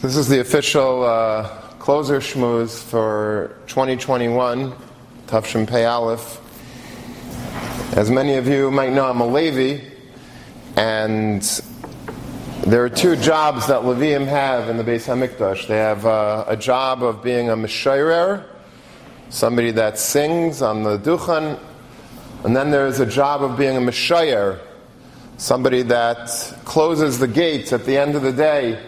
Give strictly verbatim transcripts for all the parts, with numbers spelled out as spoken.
This is the official uh, closer shmooze for twenty twenty-one, Tafshin Pei Aleph. As many of you might know, I'm a Levi, and there are two jobs that Leviim have in the Beis HaMikdash. They have uh, a job of being a Meshorer, somebody that sings on the Duchan, and then there's a job of being a Meshoyer, somebody that closes the gates at the end of the day.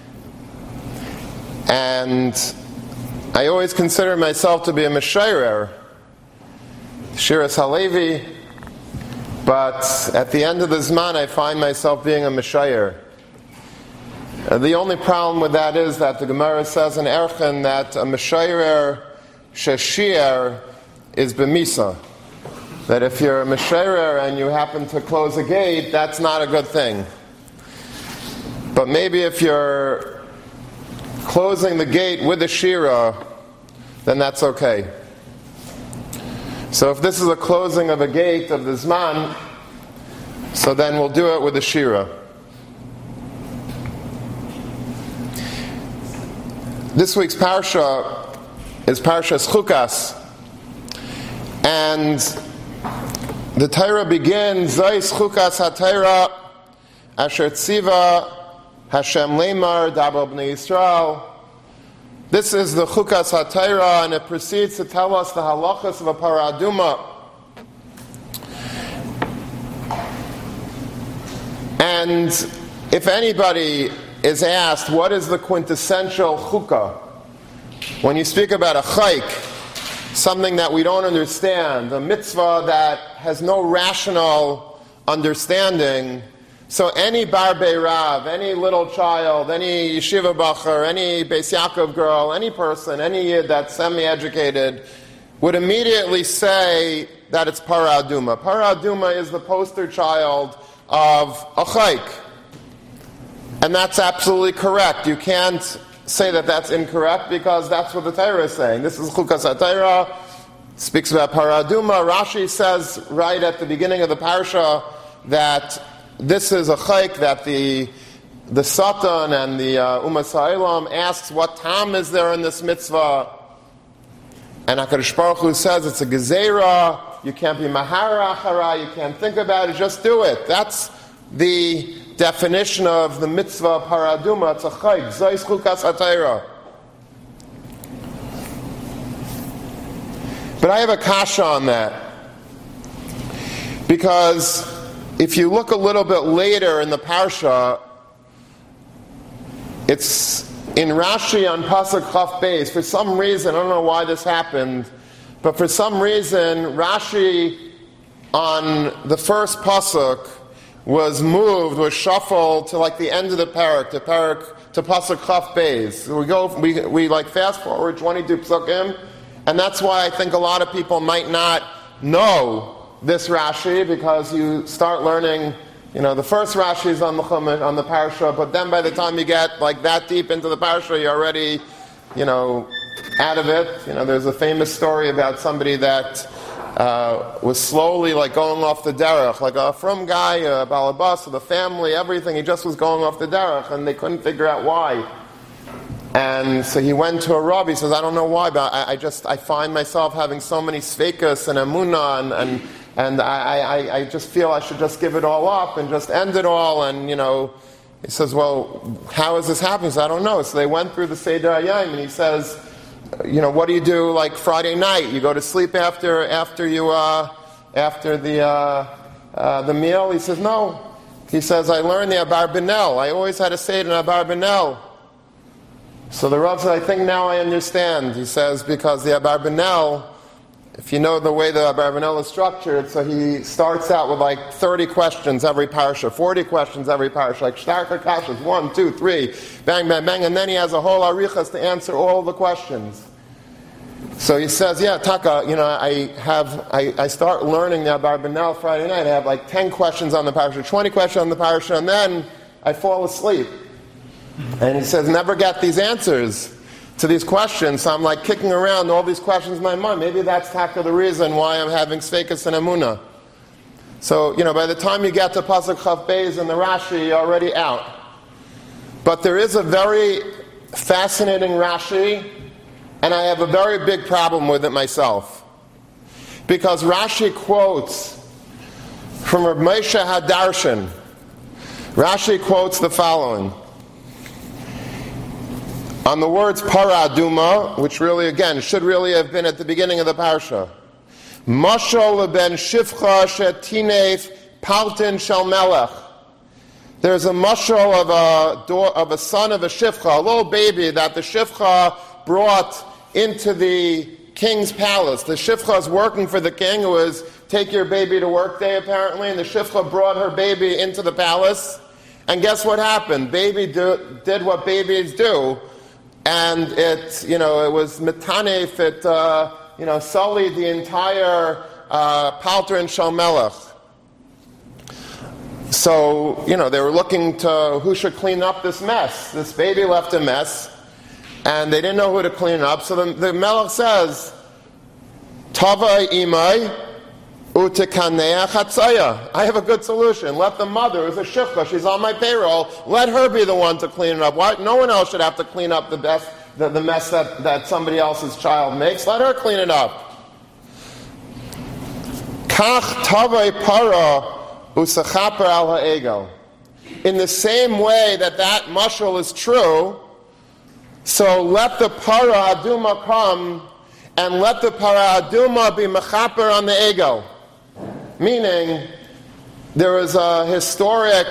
And I always consider myself to be a Meshorer, Shiras Halevi, but at the end of the Zman I find myself being a Meshoyer. Uh, the only problem with that is that the Gemara says in Erchen that a Meshoyer Sheshir is B'misa. That if you're a Meshoyer and you happen to close a gate, that's not a good thing. But maybe if you're closing the gate with a shira, then that's okay. So if this is a closing of a gate of the Zman, so then we'll do it with a shira. This week's parsha is Parshas Chukas, and the Torah begins, Zayis Chukas HaTorah Asher Tziva Hashem Leimar Dabar Bnei Yisrael. This is the Chukas HaTorah, and it proceeds to tell us the halachas of a parah aduma. And if anybody is asked, what is the quintessential chukah? When you speak about a chayk, something that we don't understand, a mitzvah that has no rational understanding, so any bar beirav, any little child, any yeshiva bacher, any Beis Yaakov girl, any person, any yid that's semi-educated, would immediately say that it's parah aduma. Parah aduma is the poster child of a chayk. And that's absolutely correct. You can't say that that's incorrect because that's what the Torah is saying. This is Chukas HaTorah, speaks about parah aduma. Rashi says right at the beginning of the parsha that this is a chayk that the the Satan and the uh, Umas Ha'olam asks, what time is there in this mitzvah? And HaKadosh Baruch Hu says it's a gezerah, you can't be mahara achara, you can't think about it, just do it. That's the definition of the mitzvah parah aduma. It's a chayk, Zayis Chukas HaTorah. But I have a kasha on that, because if you look a little bit later in the parsha, it's in Rashi on Pasuk Chaf Beis. For some reason, I don't know why this happened, but for some reason, Rashi on the first Pasuk was moved, was shuffled to like the end of the parak, to parak to Pasuk Chaf Beis. So we go, we we like fast forward twenty-two psukim, and that's why I think a lot of people might not know this Rashi, because you start learning, you know, the first Rashi is on the Chumash, on the parsha, but then by the time you get like that deep into the parsha, you're already, you know, out of it. You know, there's a famous story about somebody that uh, was slowly like going off the derech, like a frum guy, a balabas, the family, everything. He just was going off the derech, and they couldn't figure out why. And so he went to a rabbi. He says, "I don't know why, but I, I just I find myself having so many sveikas and emunah and." and And I, I, I just feel I should just give it all up and just end it all. And, you know, he says, well, how is this happening? He says, I don't know. So they went through the Seder Hayom, and he says, you know, what do you do like Friday night? You go to sleep after after you uh, after the uh, uh, the meal? He says, no. He says, I learned the Abarbanel. I always had to say it in Abarbanel. So the Rav said, I think now I understand. He says, because the Abarbanel, if you know the way the Abarbanel is structured, so he starts out with like thirty questions every parsha, forty questions every parsha, like Shtarka Kashas, one, two, three, bang, bang, bang, and then he has a whole arichas to answer all the questions. So he says, yeah, Taka, you know, I have, I, I start learning the Abarbanel Friday night, I have like ten questions on the parsha, twenty questions on the parsha, and then I fall asleep. And he says, never get these answers to these questions, so I'm like kicking around all these questions in my mind. Maybe that's taka the reason why I'm having sveikas and emunah. So, you know, by the time you get to Pasuk Chaf Beis and the Rashi, you're already out. But there is a very fascinating Rashi, and I have a very big problem with it myself. Because Rashi quotes from Rav Moshe HaDarshan. Rashi quotes the following. On the words para aduma, which really, again, should really have been at the beginning of the parsha. Mashal ben shifcha shetinef paltin shel melech. There's a mashal of a door, of a son of a shifcha, a little baby that the shifcha brought into the king's palace. The shifcha is working for the king. It was take your baby to work day apparently, and the shifcha brought her baby into the palace. And guess what happened? Baby do, did what babies do. And it, you know, it was metanef, it, uh, you know, sullied the entire uh, palter and shel melech. So, you know, they were looking to who should clean up this mess. This baby left a mess, and they didn't know who to clean up. So the, the melech says, Tava imai utekanea chatzaya. I have a good solution. Let the mother, who's a shifcha, she's on my payroll, let her be the one to clean it up. Why? No one else should have to clean up the, best, the, the mess that, that somebody else's child makes. Let her clean it up. Kach tavai para usachaper al ha'ego. In the same way that that mashal is true, so let the para aduma come, and let the para aduma be mechaper on the ego. Meaning, there was a historic,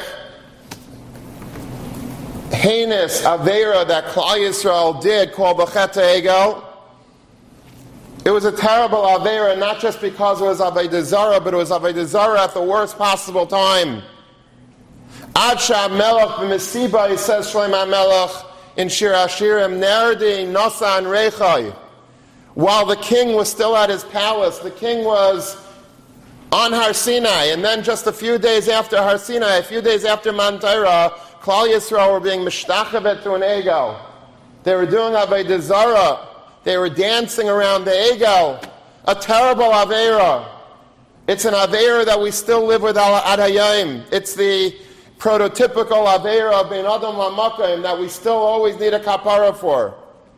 heinous aveira that Klal Yisrael did called B'chet Egel. It was a terrible aveira, not just because it was Avodah Zarah, but it was Avodah Zarah at the worst possible time. Ad she'amelech b'mesiba, he says Shlomo HaMelech in Shir Hashirim, Nerdi Nosan Rechai. While the king was still at his palace, the king was on Har Sinai, and then just a few days after Har Sinai, a few days after Mount Torah, Klal Yisrael were being mishtachavet to an egel. They were doing Avodah Zarah. They were dancing around the egel. A terrible aveira. It's an aveira that we still live with ad hayom. It's the prototypical aveira of Ben Adam LaMakom that we still always need a kapara for.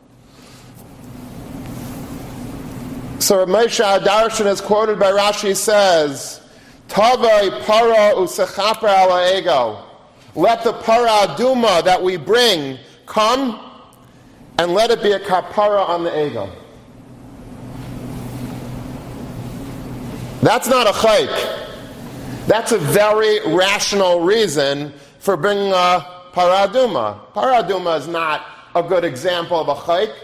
So Rav Moshe HaDarshan is quoted by Rashi, says, Tavai para usechaper ala ego. Let the para aduma that we bring come, and let it be a kapara on the ego. That's not a chayk. That's a very rational reason for bringing a para aduma. Para aduma is not a good example of a chayk.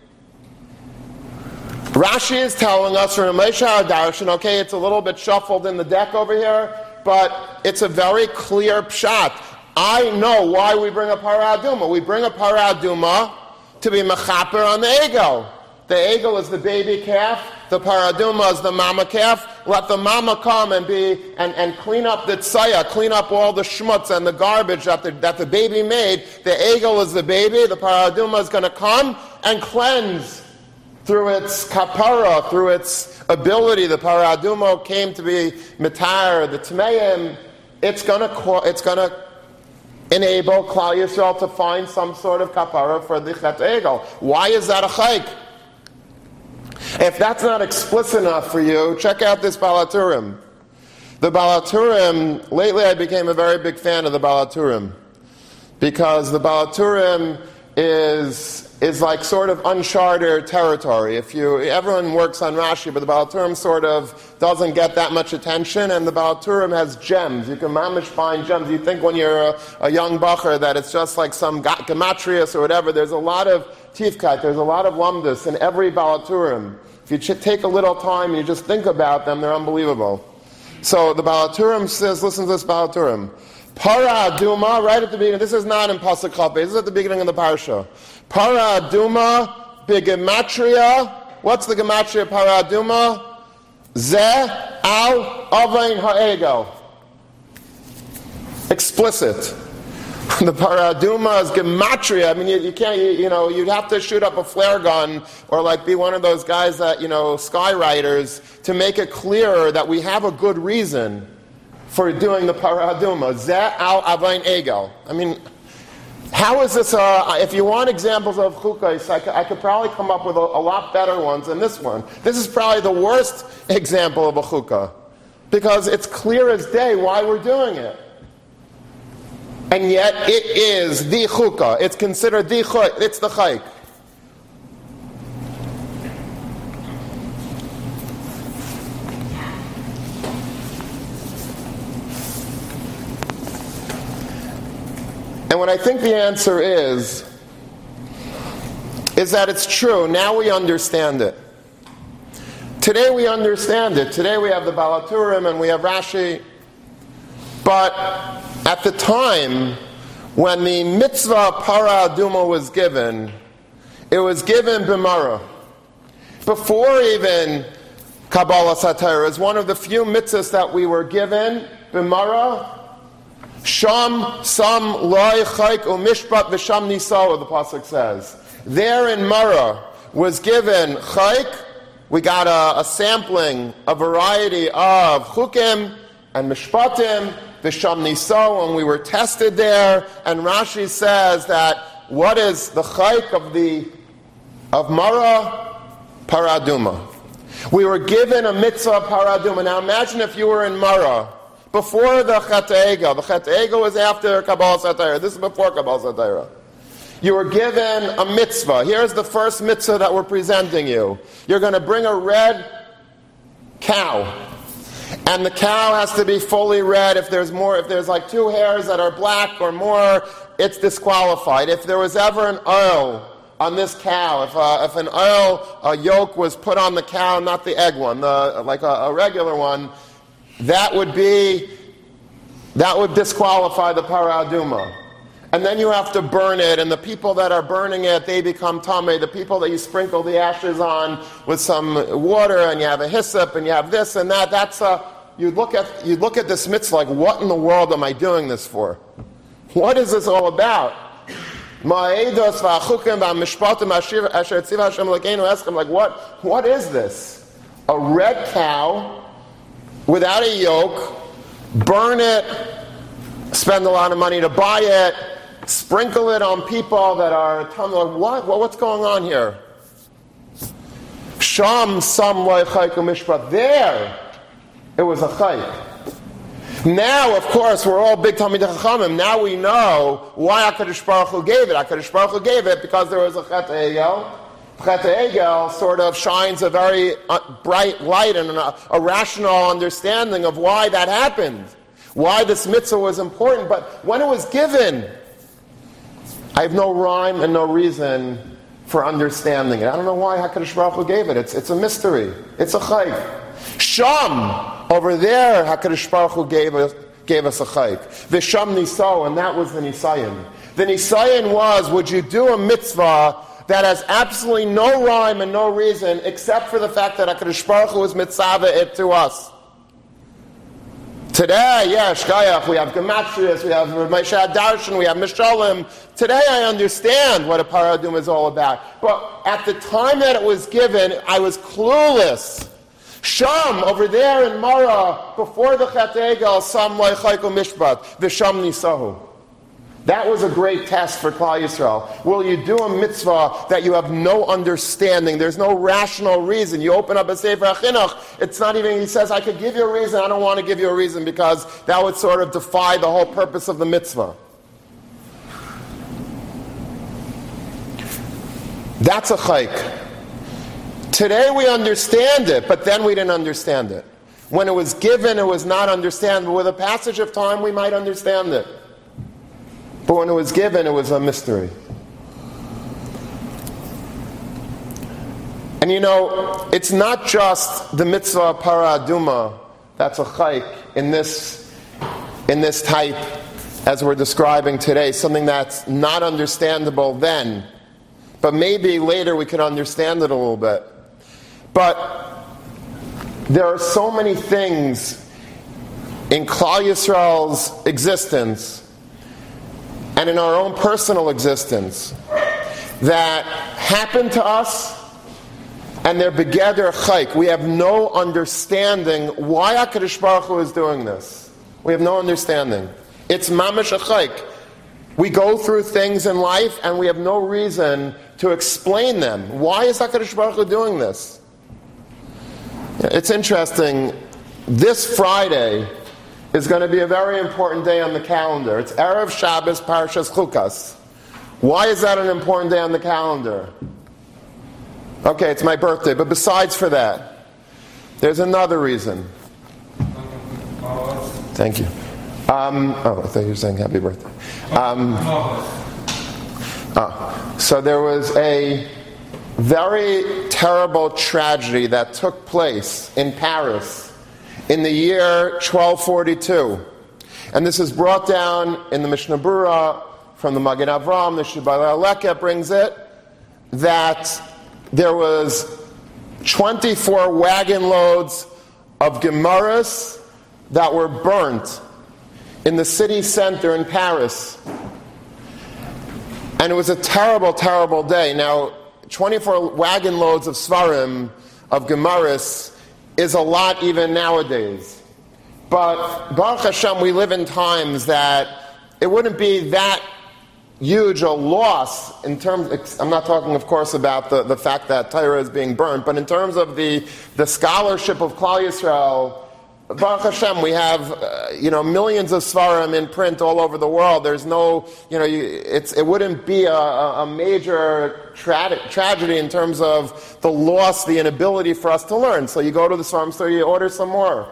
Rashi is telling us from Moshe HaDarshan, okay, it's a little bit shuffled in the deck over here, but it's a very clear pshat. I know why we bring a para aduma. We bring a para aduma to be mechaper on the egel. The egel is the baby calf. The para aduma is the mama calf. Let the mama come and be and, and clean up the tzaya, clean up all the schmutz and the garbage that the, that the baby made. The egel is the baby. The para aduma is going to come and cleanse through its kapara, through its ability. The para aduma came to be mitar, the tmeim. It's going to it's going to enable Klal Yisrael to find some sort of kapara for the chet egel. Why is that a chayk? If that's not explicit enough for you, check out this Baal HaTurim. The Baal HaTurim, lately I became a very big fan of the Baal HaTurim, because the Baal HaTurim is is like sort of uncharted territory. If you, everyone works on Rashi, but the Baal HaTurim sort of doesn't get that much attention, and the Baal HaTurim has gems. You can mamish find gems. You think when you're a, a young bacher that it's just like some gematrius or whatever. There's a lot of tifkat, there's a lot of lumdus in every Baal HaTurim. If you ch- take a little time and you just think about them, they're unbelievable. So the Baal HaTurim says, listen to this Baal HaTurim. Para aduma, right at the beginning, this is not in Pasuk Chaf, this is at the beginning of the parsha. Para aduma, begematria. What's the gematria para aduma? Ze al avain ha'ego. Explicit. The para aduma is gematria. I mean, you, you can't, you, you know, you'd have to shoot up a flare gun or like be one of those guys that, you know, skywriters to make it clearer that we have a good reason for doing the para aduma. Ze al avain egel. I mean, How is this, uh, if you want examples of chukos, I could, I could probably come up with a, a lot better ones than this one. This is probably the worst example of a chukah, because it's clear as day why we're doing it. And yet it is the chukah. It's considered the chuk, it's the chayk. And what I think the answer is, is that it's true. Now we understand it. Today we understand it. Today we have the Balaturim and we have Rashi. But at the time when the mitzvah para aduma was given, it was given b'mara. Before even Kabbalah Satira, is one of the few mitzvahs that we were given b'mara. Sham sam loy chayk umishpat v'sham nisawa, the pasuk says. There in Mara was given chayk. We got a, a sampling, a variety of chukim and mishpatim, v'sham nisawa, and we were tested there. And Rashi says that what is the chayk of the of Mara? Paraduma. We were given a mitzvah paraduma. Now imagine if you were in Mara. Before the Chet Egel. The Chet Egel was after Kabbalah Satira. This is before Kabbalah Satira. You were given a mitzvah. Here's the first mitzvah that we're presenting you. You're going to bring a red cow. And the cow has to be fully red. If there's more, if there's like two hairs that are black or more, it's disqualified. If there was ever an oil on this cow, if, uh, if an oil a yolk was put on the cow, not the egg one, the, like a, a regular one, that would be, that would disqualify the paraduma. And then you have to burn it, and the people that are burning it, they become tameh. The people that you sprinkle the ashes on with some water, and you have a hyssop, and you have this and that, that's a, you look at, you look at this mitzvah like, what in the world am I doing this for? What is this all about? Like, what, what is this? A red cow without a yoke, burn it, spend a lot of money to buy it, sprinkle it on people that are telling me, like, what? what? What's going on here? Sham sam loy chayk umishpat. There, it was a chayk. Now, of course, we're all big Talmidei Chachamim. Now we know why HaKadosh Baruch Hu gave it. HaKadosh Baruch Hu gave it because there was a Chet Egel. Chet Egel sort of shines a very uh, bright light and a, a rational understanding of why that happened, why this mitzvah was important. But when it was given, I have no rhyme and no reason for understanding it. I don't know why HaKadosh Baruch Hu gave it. It's, it's a mystery. It's a chayk. Sham, over there, HaKadosh Baruch Hu gave us, gave us a chayk. V'sham niso, and that was the nisayon. The nisayon was, would you do a mitzvah that has absolutely no rhyme and no reason except for the fact that HaKadosh Baruch Hu is mitzvah it to us. Today, yeah, Shkayach, we have Gematrius, we have Moshe Darshan, we have Mishalim. Today I understand what a paradum is all about. But at the time that it was given, I was clueless. Sham, over there in Mara, before the Chet Egel, Sam Loy Chayko Mishpat, V'sham Nisahu. That was a great test for Klal Yisrael. Will you do a mitzvah that you have no understanding? There's no rational reason. You open up a Sefer HaChinuch, it's not even, he says, I could give you a reason, I don't want to give you a reason because that would sort of defy the whole purpose of the mitzvah. That's a chayk. Today we understand it, but then we didn't understand it. When it was given, it was not understandable. With a passage of time, we might understand it. But when it was given, it was a mystery. And you know, it's not just the mitzvah para aduma that's a chayk in this, in this type as we're describing today, something that's not understandable then. But maybe later we could understand it a little bit. But there are so many things in Klal Yisrael's existence and in our own personal existence that happen to us, and they're begeder chayk. We have no understanding why HaKadosh Baruch Hu is doing this. We have no understanding. It's mamash a chayk. We go through things in life and we have no reason to explain them. Why is HaKadosh Baruch Hu doing this? It's interesting. This Friday is going to be a very important day on the calendar. It's Erev Shabbos Parshas Chukas. Why is that an important day on the calendar? Okay, it's my birthday, but besides for that, there's another reason. Thank you. Um, oh, I thought you were saying happy birthday. Um, oh, so there was a very terrible tragedy that took place in Paris in the year twelve forty-two. And this is brought down in the Mishnah Berurah from the Magen Avraham. The Shibbolei Aleket brings it, that there was twenty-four wagon loads of Gemaras that were burnt in the city center in Paris. And it was a terrible, terrible day. Now, twenty-four wagon loads of Svarim, of Gemaras, is a lot even nowadays. But Baruch Hashem, we live in times that it wouldn't be that huge a loss in terms, I'm not talking, of course, about the, the fact that Torah is being burnt, but in terms of the, the scholarship of Klal Yisrael, Baruch Hashem, we have uh, you know millions of Svarim in print all over the world. There's no, you know, you, it's it wouldn't be a, a major tra- tragedy in terms of the loss, the inability for us to learn. So you go to the Svarim store, you order some more.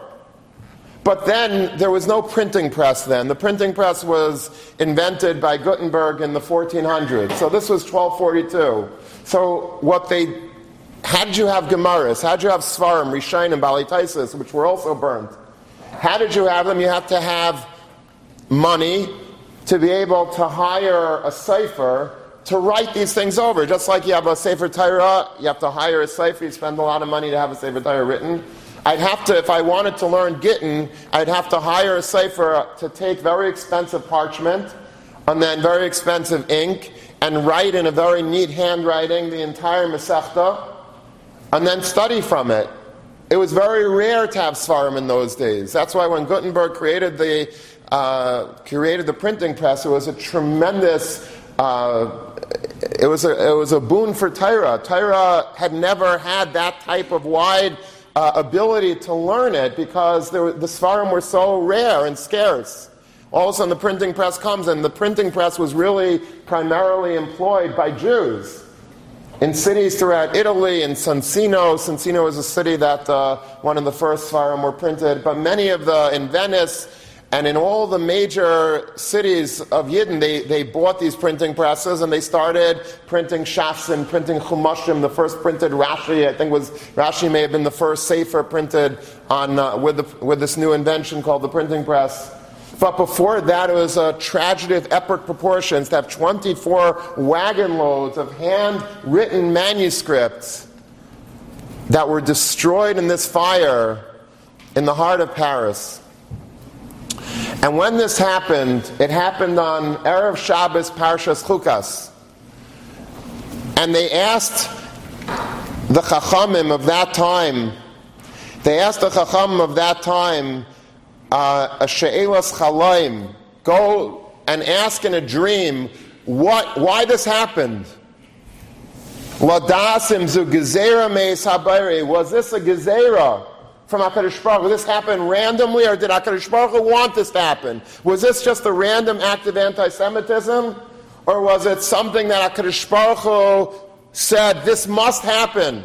But then there was no printing press then. The printing press was invented by Gutenberg in the fourteen hundreds. So this was twelve forty-two. So what they How did you have Gemaras? How did you have Svarim, Rishonim, Balei Taisus, which were also burnt? How did you have them? You have to have money to be able to hire a sefer to write these things over. Just like you have a Sefer Torah, you have to hire a sefer, you spend a lot of money to have a Sefer Torah written. I'd have to, if I wanted to learn Gittin, I'd have to hire a sefer to take very expensive parchment and then very expensive ink and write in a very neat handwriting the entire Masechta, and then study from it. It was very rare to have Svarim in those days. That's why when Gutenberg created the uh, created the printing press, it was a tremendous. Uh, it was a it was a boon for Torah. Torah had never had that type of wide uh, ability to learn it because there were, the Svarim were so rare and scarce. All of a sudden, the printing press comes, and the printing press was really primarily employed by Jews in cities throughout Italy, in Soncino. Soncino is a city that uh, one of the first Svarim were printed, but many of the, in Venice and in all the major cities of Yidden, they, they bought these printing presses and they started printing Shafsim, printing Chumashim. The first printed Rashi, I think was, Rashi may have been the first Sefer printed on uh, with, the, with this new invention called the printing press. But before that, it was a tragedy of epic proportions to have twenty-four wagon loads of handwritten manuscripts that were destroyed in this fire in the heart of Paris. And when this happened, it happened on Erev Shabbos Parshas Chukas. And they asked the Chachamim of that time, they asked the Chachamim of that time, Uh, a she'elas chalaim, go and ask in a dream what, why this happened. Ladasim zu gezerah meis habayri. Was this a gezerah from HaKadosh Baruch Hu? Did this happen randomly, or did HaKadosh Baruch Hu want this to happen? Was this just a random act of anti-Semitism, or was it something that HaKadosh Baruch Hu said, this must happen?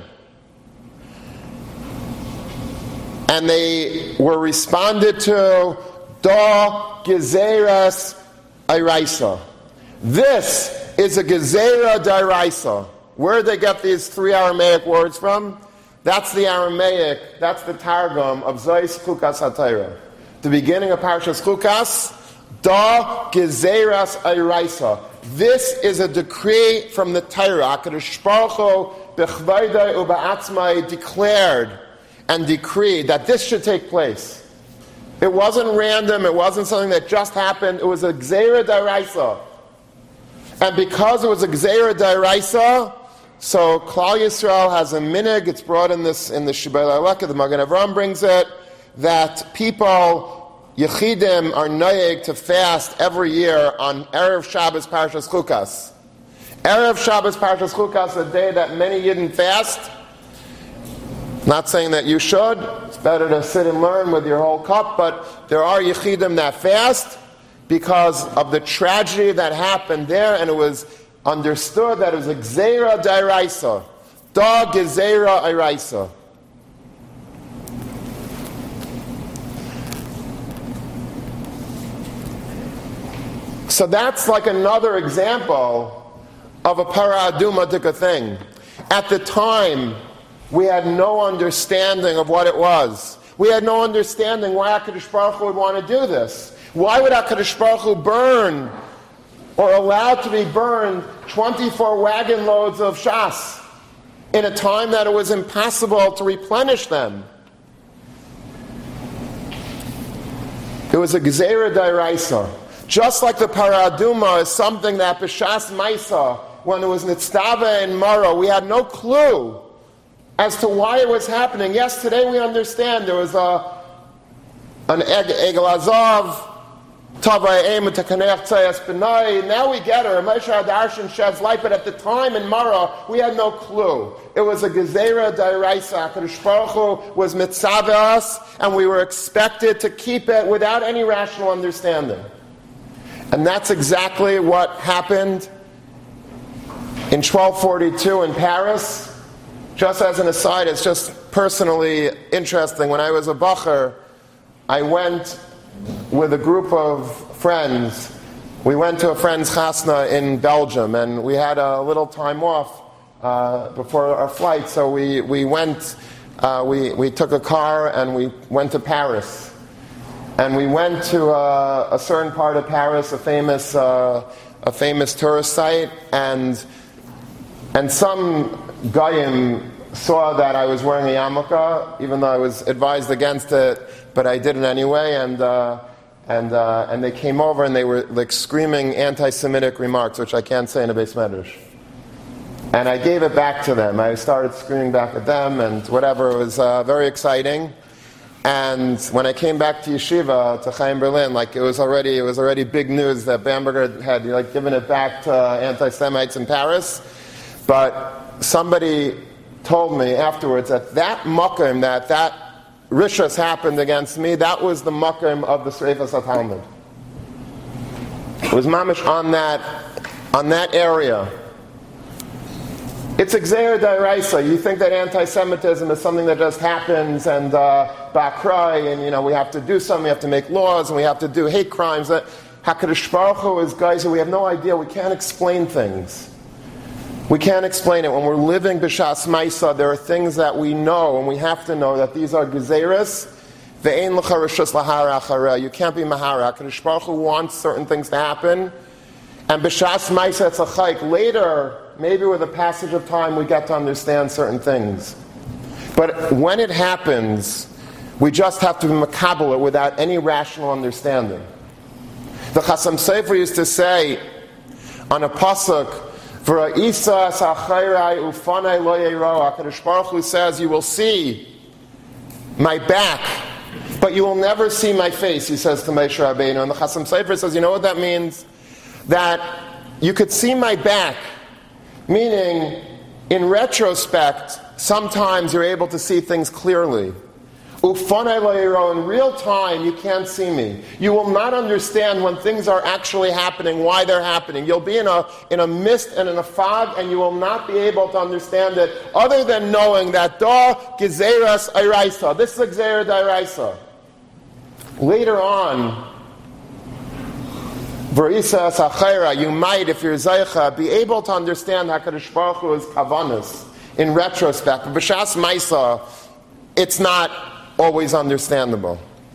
And they were responded to, Da Gezeras Iraisa. This is a Gezerah D'Iraisa. Where did they get these three Aramaic words from? That's the Aramaic, that's the Targum of Zois Chukas HaTorah. The beginning of Parshas Chukas, Da Gezeras Iraisa. This is a decree from the Torah. HaKadosh Baruch Hu b'chvaydai u'ba'atzmai declared and decreed that this should take place. It wasn't random, it wasn't something that just happened, it was a Gzeira D'Iraisa. And because it was a Gzeira D'Iraisa, so Klal Yisrael has a minig, it's brought in this in the Shibbolei Aleket, the Magen Avraham brings it, that people Yechidim are noyeg to fast every year on Erev Shabbos Parshas Chukas. Erev Shabbos Parshas Chukas, a day that many Yidden fast. Not saying that you should. It's better to sit and learn with your whole cup, but there are Yechidim that fast because of the tragedy that happened there, and it was understood that it was a Gzeira D'Oraisa. Da Gezeira Oraisa. So that's like another example of a para aduma tika thing. At the time, we had no understanding of what it was. We had no understanding why HaKadosh Baruch Hu would want to do this. Why would HaKadosh Baruch Hu burn or allow to be burned twenty-four wagon loads of shas in a time that it was impossible to replenish them? It was a Gzeira D'Oraisa. Just like the Paraduma is something that B'Shas Maisa, when it was Nitztava and Mara, we had no clue as to why it was happening. Yes, today we understand there was a an Egel Azav, Tavai Eim Tekanech Tzayas B'nai. Now we get her. Moshe Adarshan sheds light, but at the time in Mara, we had no clue. It was a Gezerah D'Oraisa. HaKadosh Baruch Hu was mitzaveh us, and we were expected to keep it without any rational understanding. And that's exactly what happened in twelve forty-two in Paris. Just as an aside, it's just personally interesting. When I was a bacher, I went with a group of friends. We went to a friend's chasna in Belgium, and we had a little time off uh, before our flight. So we we went, uh, we we took a car and we went to Paris. And we went to uh, a certain part of Paris, a famous, uh, a famous tourist site, and and some goyim saw that I was wearing a yarmulke, even though I was advised against it, but I did it anyway. And uh, and uh, and they came over and they were like screaming anti-Semitic remarks, which I can't say in a Beis Medrash. And I gave it back to them. I started screaming back at them and whatever. It was uh, very exciting. And when I came back to yeshiva, to Chaim Berlin, like it was already it was already big news that Bamberger had like given it back to anti-Semites in Paris. But somebody told me afterwards that that makom, that that rishus happened against me, that was the makom of the Sreifas HaTalmud. It was mamish on that on that area. It's a Gzeira D'Oraisa. You think that anti-Semitism is something that just happens and uh, bakrai, and you know we have to do something, we have to make laws, and we have to do hate crimes. That HaKadosh Baruch Hu is guys who we have no idea. We can't explain things. We can't explain it. When we're living b'shas ma'isa, there are things that we know, and we have to know that these are gezeiras. Ve'ein l'cha rishus lahara achareh. You can't be mahara. HaKadosh Baruch Hu wants certain things to happen, and b'shas ma'isa it's a chayk. Later, maybe with the passage of time, we get to understand certain things. But when it happens, we just have to be makabel it without any rational understanding. The Chasam Sofer used to say on a pasuk, "V'ra'isa sa'chayrai ufanai lo yeiro." HaKadosh Baruch Hu says, "You will see my back, but you will never see my face." He says to Moshe Rabbeinu, and the Chasam Sofer says, "You know what that means? That you could see my back." Meaning, in retrospect, sometimes you're able to see things clearly. Ufanai lo yeiro, in real time, you can't see me. You will not understand when things are actually happening, why they're happening. You'll be in a in a mist and in a fog, and you will not be able to understand it, other than knowing that da gezeiras oraisa. This is a Gzeira D'Oraisa. Later on, V'risa sachayra, you might, if you're zaycha, be able to understand HaKadosh Baruch Hu's kavanas in retrospect. But b'shas maisa, it's not always understandable.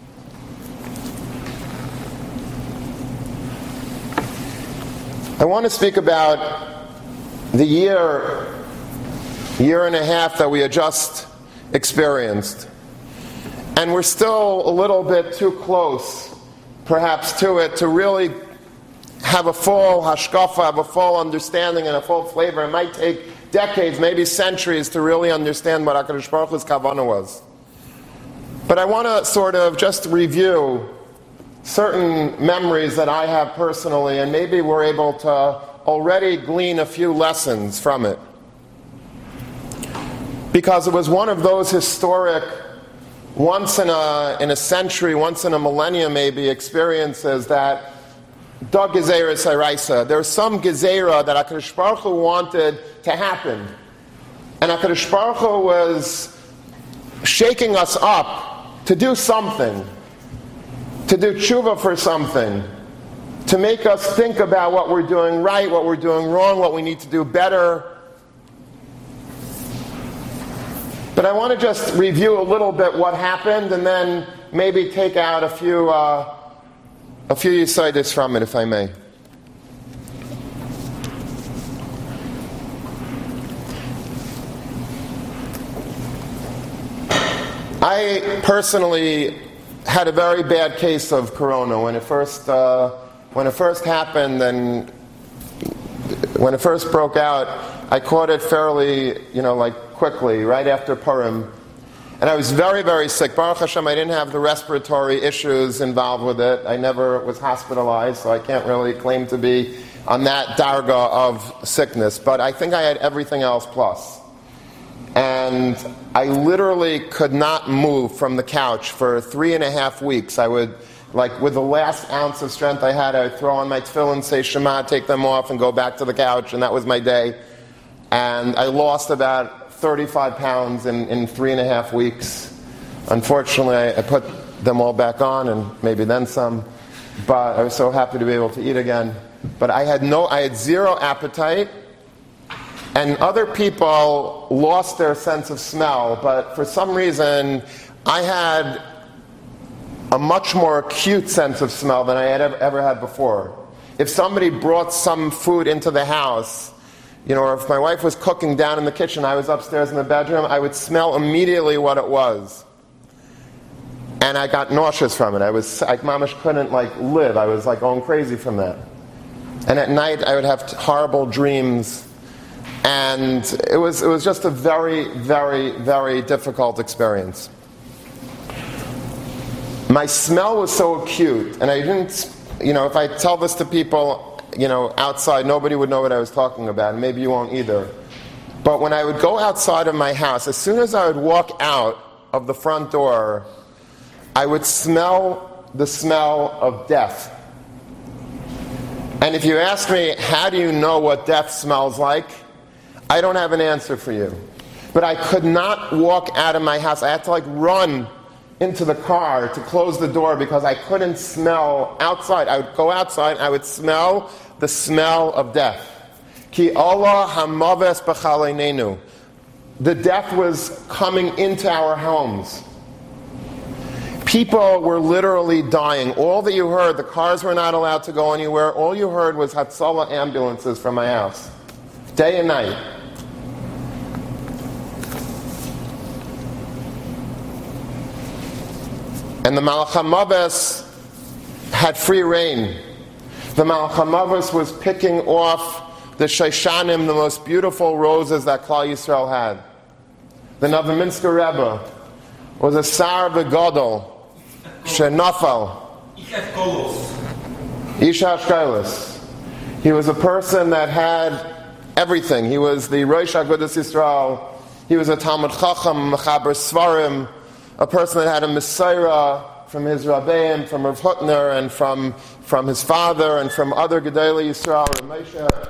I want to speak about the year, year and a half that we had just experienced. And we're still a little bit too close, perhaps, to it to really have a full hashkafa, have a full understanding and a full flavor. It might take decades, maybe centuries, to really understand what HaKadosh Baruch Hu's kavanah was. But I want to sort of just review certain memories that I have personally, and maybe we're able to already glean a few lessons from it. Because it was one of those historic, once in a, in a century, once in a millennium maybe, experiences that da gezeira saraisa. There's some gezeira that HaKadosh Baruch Hu wanted to happen. And HaKadosh Baruch Hu was shaking us up to do something, to do tshuva for something, to make us think about what we're doing right, what we're doing wrong, what we need to do better. But I want to just review a little bit what happened and then maybe take out a few uh, a few yesodis from it, if I may. I personally had a very bad case of corona when it first uh, when it first happened, and when it first broke out. I caught it fairly, you know, like quickly, right after Purim. And I was very, very sick. Baruch Hashem, I didn't have the respiratory issues involved with it. I never was hospitalized, so I can't really claim to be on that darga of sickness. But I think I had everything else plus. And I literally could not move from the couch for three and a half weeks. I would, like, with the last ounce of strength I had, I would throw on my tefillin, say Shema, take them off, and go back to the couch, and that was my day. And I lost about thirty-five pounds in, in three and a half weeks. Unfortunately, I, I put them all back on, and maybe then some. But I was so happy to be able to eat again. But I had no, I had zero appetite. And other people lost their sense of smell, but for some reason, I had a much more acute sense of smell than I had ever had before. If somebody brought some food into the house, you know, or if my wife was cooking down in the kitchen, I was upstairs in the bedroom, I would smell immediately what it was. And I got nauseous from it. I was, I mamish couldn't like live. I was like going crazy from that. And at night, I would have horrible dreams. And it was, it was just a very, very, very difficult experience. My smell was so acute, and I didn't, you know, if I tell this to people, you know, outside, nobody would know what I was talking about, and maybe you won't either. But when I would go outside of my house, as soon as I would walk out of the front door, I would smell the smell of death. And if you ask me, how do you know what death smells like? I don't have an answer for you. But I could not walk out of my house. I had to like run into the car to close the door because I couldn't smell outside. I would go outside and I would smell the smell of death. Ki Allah hamaves b'chaleinu. The death was coming into our homes. People were literally dying. All that you heard, the cars were not allowed to go anywhere. All you heard was Hatzalah ambulances from my house, day and night. And the Malach HaMaves had free reign. The Malach HaMaves was picking off the Shoshanim, the most beautiful roses that Klal Yisrael had. The Novominsker Rebbe was a Sar V'Godol, Shenafal, Isha Ashkelos. He was a person that had everything. He was the Rosh HaGodas Yisrael. He was a Talmud Chacham, Mechaber Svarim, a person that had a Messiah from his Rabbeim, from Rav Hutner, and from, from his father, and from other Gedolei Yisrael, Rav Moshe.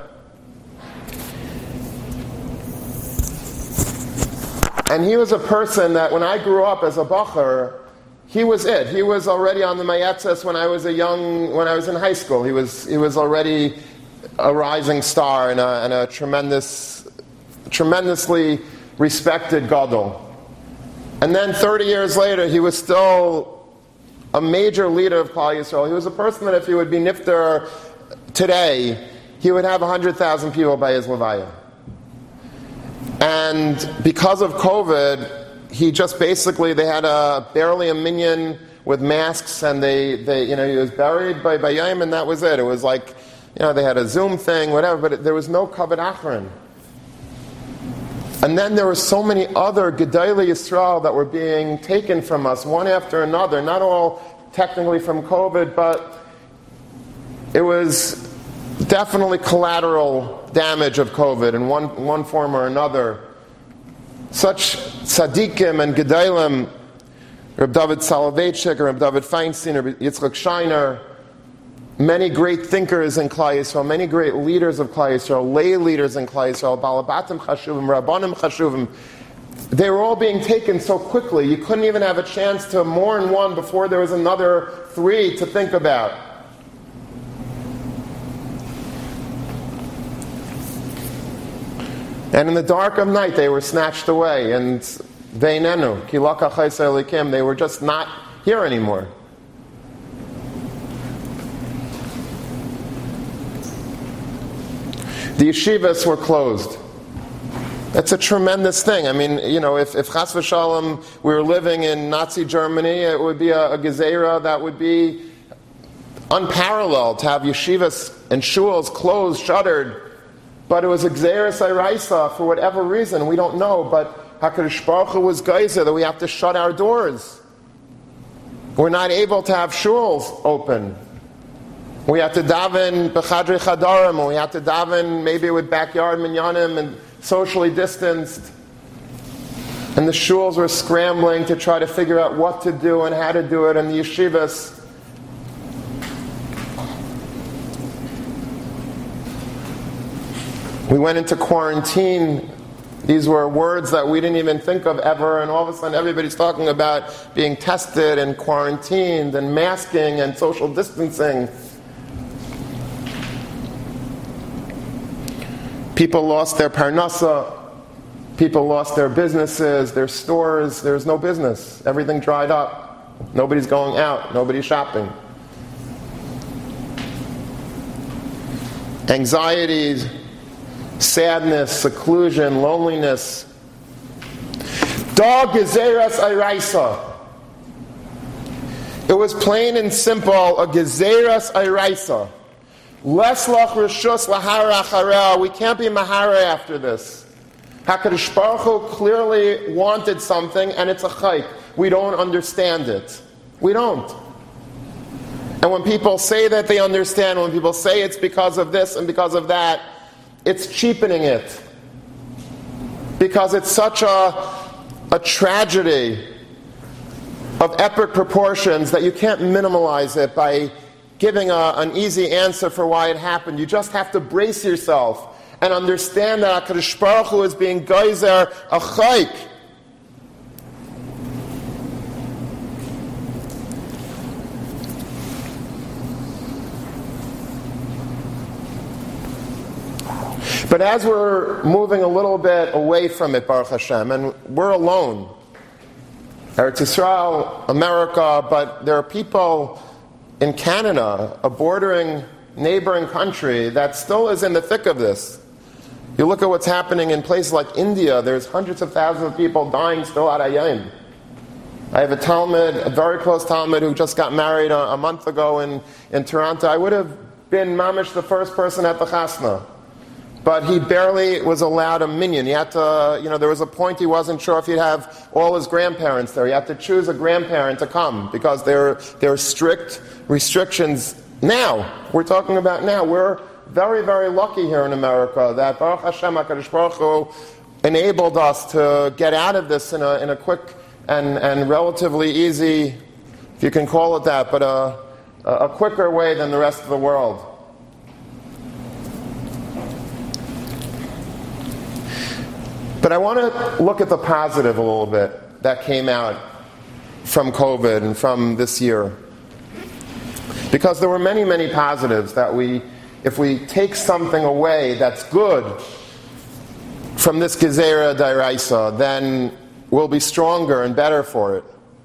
And he was a person that when I grew up as a bacher, he was it. He was already on the Mayetzes when I was a young, when I was in high school. He was he was already a rising star and a, and a tremendous, tremendously respected gadol. And then thirty years later, he was still a major leader of Klal Yisrael. He was a person that if he would be nifter today, he would have one hundred thousand people by his levaya. And because of COVID, he just basically, they had a barely a minyan with masks, and they, they you know, he was buried by Bayayim, and that was it. It was like, you know, they had a Zoom thing, whatever, but it, there was no Kavod Achron. And then there were so many other Gedolei Yisrael that were being taken from us, one after another, not all technically from COVID, but it was definitely collateral damage of COVID in one, one form or another. Such tzaddikim and gedolim, Reb David Soloveitchik, Reb David Feinstein, Reb Yitzchak Shiner, many great thinkers in Klal Yisrael, many great leaders of Klal Yisrael, lay leaders in Klal Yisrael, Balabatim Chashuvim, Rabbanim Chashuvim, they were all being taken so quickly. You couldn't even have a chance to mourn one before there was another three to think about. And in the dark of night, they were snatched away. And Veinenu, Kilaka Chaysa Elikim, they were just not here anymore. The yeshivas were closed. That's a tremendous thing. I mean, you know, if, if Chas v'Shalom, we were living in Nazi Germany, it would be a, a gezerah that would be unparalleled to have yeshivas and shuls closed, shuttered. But it was a Gzeres Araisa for whatever reason, we don't know, but HaKadosh Baruch Hu was geyser that we have to shut our doors. We're not able to have shuls open. We have to daven b'chadrei chadarim, and we have to daven maybe with backyard minyanim and socially distanced. And the shuls were scrambling to try to figure out what to do and how to do it, and the yeshivas. We went into quarantine. These were words that we didn't even think of ever, and all of a sudden everybody's talking about being tested and quarantined and masking and social distancing. People lost their parnasa. People lost their businesses, their stores. There's no business. Everything dried up. Nobody's going out. Nobody's shopping. Anxieties, sadness, seclusion, loneliness. Dog gezeras ayraisa. It was plain and simple, a gezeras ayraisa. Les lach rishus lahara achareh. We can't be mahara after this. HaKadosh Baruch Hu clearly wanted something, and it's a chayk. We don't understand it. We don't. And when people say that they understand, when people say it's because of this and because of that, it's cheapening it. Because it's such a, a tragedy of epic proportions that you can't minimalize it by giving a, an easy answer for why it happened. You just have to brace yourself and understand that HaKadosh Baruch Hu is being geyser a chayk. But as we're moving a little bit away from it, Baruch Hashem, and we're alone, Eretz Yisrael, America, but there are people in Canada, a bordering, neighboring country, that still is in the thick of this. You look at what's happening in places like India, there's hundreds of thousands of people dying still at Ayayim. I have a Talmud, a very close Talmud, who just got married a, a month ago in, in Toronto. I would have been mamish the first person at the chasna. But he barely was allowed a minyan. He had to, you know, there was a point he wasn't sure if he'd have all his grandparents there. He had to choose a grandparent to come because there, there are strict restrictions now. We're talking about now. We're very, very lucky here in America that Baruch Hashem HaKadosh Baruch Hu enabled us to get out of this in a, in a quick and, and relatively easy, if you can call it that, but a, a quicker way than the rest of the world. But I want to look at the positive a little bit that came out from COVID and from this year. Because there were many, many positives that we, if we take something away that's good from this Gezerah D'Oraisa, then we'll be stronger and better for it.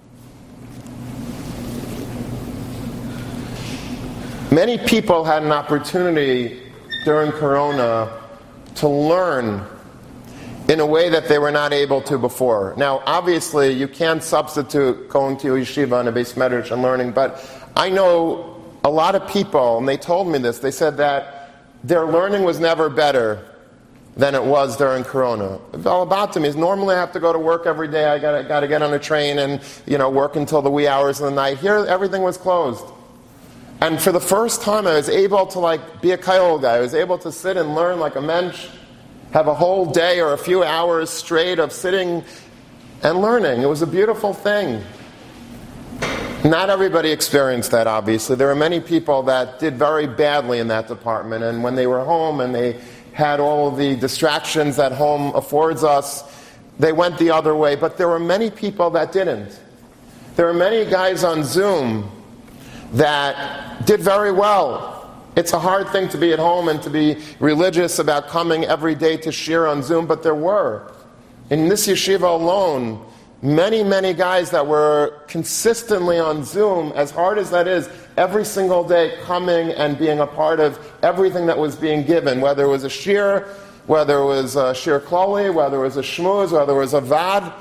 Many people had an opportunity during Corona to learn in a way that they were not able to before. Now, obviously, you can't substitute going to a yeshiva and a beis medrash and learning, but I know a lot of people, and they told me this, they said that their learning was never better than it was during Corona. All about to me is normally I have to go to work every day. I got got to get on a train and you know work until the wee hours of the night. Here, everything was closed, and for the first time, I was able to like be a Kayol guy. I was able to sit and learn like a mensch, have a whole day or a few hours straight of sitting and learning. It was a beautiful thing. Not everybody experienced that, obviously. There were many people that did very badly in that department, and when they were home and they had all of the distractions that home affords us, they went the other way. But there were many people that didn't. There were many guys on Zoom that did very well. It's a hard thing to be at home and to be religious about coming every day to shir on Zoom, but there were. In this yeshiva alone, many, many guys that were consistently on Zoom, as hard as that is, every single day coming and being a part of everything that was being given, whether it was a shir, whether it was a shir kloli, whether it was a shmuz, whether it was a vad,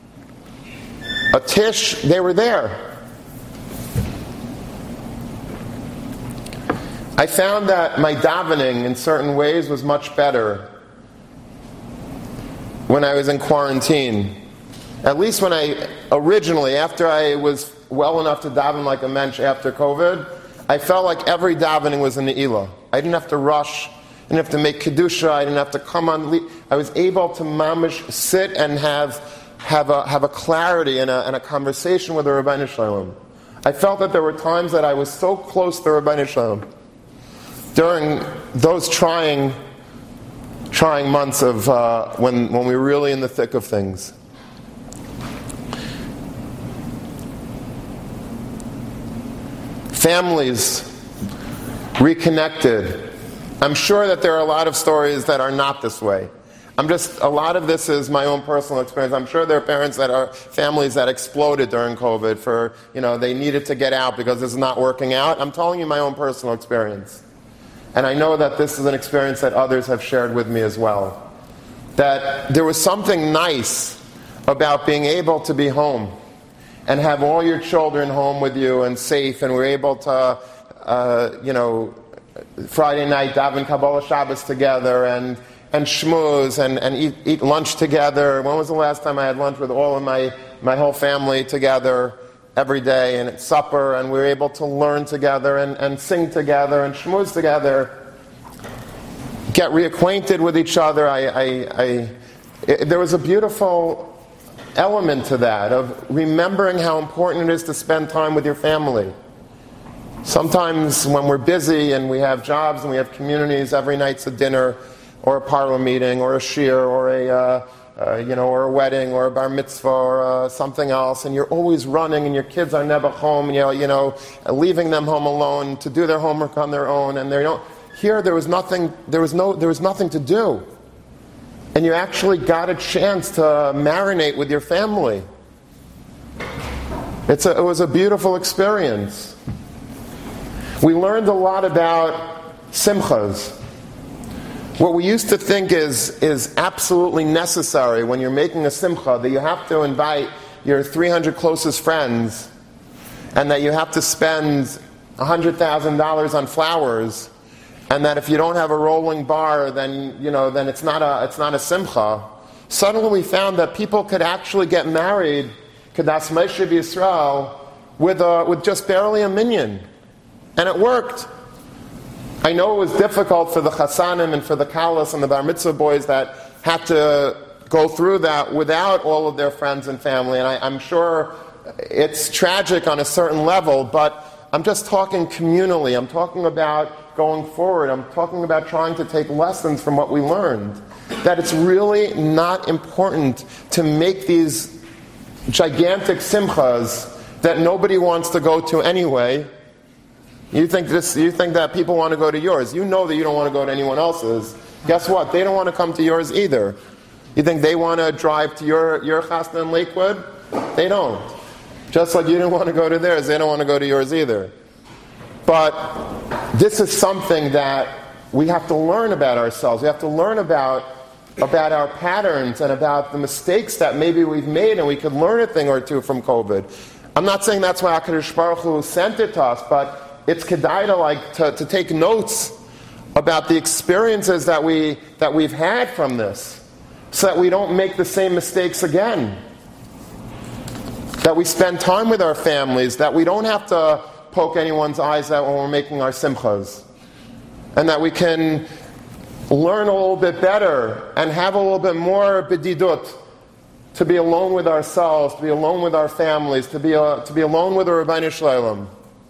a tish, they were there. I found that my davening in certain ways was much better when I was in quarantine. At least when I originally, after I was well enough to daven like a mensch after COVID, I felt like every davening was a ne'ilah. I didn't have to rush, I didn't have to make kedusha, I didn't have to come on. I was able to mamish sit and have have a have a clarity and a, and a conversation with the Rabbeinu Shalom. I felt that there were times that I was so close to Rabbeinu Shalom during those trying trying months of uh, when when we were really in the thick of things. Families reconnected. I'm sure that there are a lot of stories that are not this way. I'm just, a lot of this is my own personal experience. I'm sure there are parents that are, families that exploded during COVID for, you know, they needed to get out because this is not working out. I'm telling you my own personal experience. And I know that this is an experience that others have shared with me as well. That there was something nice about being able to be home and have all your children home with you and safe, and we're able to, uh, you know, Friday night daven Kabbalah Shabbos together and and shmooze and, and eat, eat lunch together. When was the last time I had lunch with all of my, my whole family together every day, and at supper, and we were able to learn together and, and sing together and shmooze together, get reacquainted with each other. I, I, I it, there was a beautiful element to that, of remembering how important it is to spend time with your family. Sometimes when we're busy and we have jobs and we have communities, every night's a dinner or a parlor meeting or a shir or a uh, uh, you know or a wedding or a bar mitzvah or uh, something else, and you're always running and your kids are never home, and you're you know leaving them home alone to do their homework on their own, and they don't. Here there was nothing. There was no. There was nothing to do. And you actually got a chance to marinate with your family. It's a, it was a beautiful experience. We learned a lot about simchas. What we used to think is, is absolutely necessary when you're making a simcha, that you have to invite your three hundred closest friends, and that you have to spend one hundred thousand dollars on flowers, and that if you don't have a rolling bar, then you know, then it's not a it's not a simcha. Suddenly, we found that people could actually get married, Kedas Moshe B'Yisrael, with a, with just barely a minyan, and it worked. I know it was difficult for the chasanim and for the kalas and the bar mitzvah boys that had to go through that without all of their friends and family, and I, I'm sure it's tragic on a certain level. But I'm just talking communally. I'm talking about going forward. I'm talking about trying to take lessons from what we learned. That it's really not important to make these gigantic simchas that nobody wants to go to anyway. You think this? You think that people want to go to yours. You know that you don't want to go to anyone else's. Guess what? They don't want to come to yours either. You think they want to drive to your, your chasna in Lakewood? They don't. Just like you didn't want to go to theirs, they don't want to go to yours either. But this is something that we have to learn about ourselves. We have to learn about, about our patterns and about the mistakes that maybe we've made, and we could learn a thing or two from COVID. I'm not saying that's why HaKadosh Baruch Hu sent it to us, but it's kedai to, like, to, to take notes about the experiences that, we, that we've had from this, so that we don't make the same mistakes again. That we spend time with our families, that we don't have to poke anyone's eyes out when we're making our simchas, and that we can learn a little bit better and have a little bit more b'didut, to be alone with ourselves, to be alone with our families, to be, uh, to be alone with the Rebbeinu Shalom.